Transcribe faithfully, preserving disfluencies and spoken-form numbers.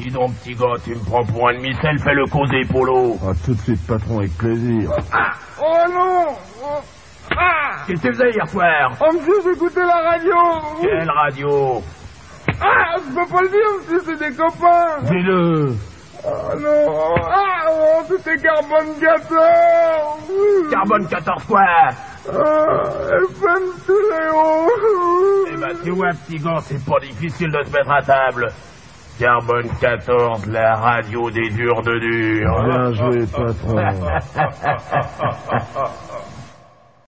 Dis donc, petit gars, tu me prends pour un demi-sel, fais-le causer, Polo. Ah, tout de suite, patron, avec plaisir. Ah, oh non oh, ah. Qu'est-ce que tu faisais hier soir? Oh, monsieur, j'écoutais la radio. Quelle radio? Ah, je peux pas le dire, monsieur, c'est des copains. Dis-le. Oh non. Ah, oh, c'était Carbone quatorze. Carbone quatorze quoi? Ah, F M Stéréo. Eh ben, tu vois, petit gars, c'est pas difficile de se mettre à table. Carbone quatorze, la radio des durs de durs. Bien joué, patron.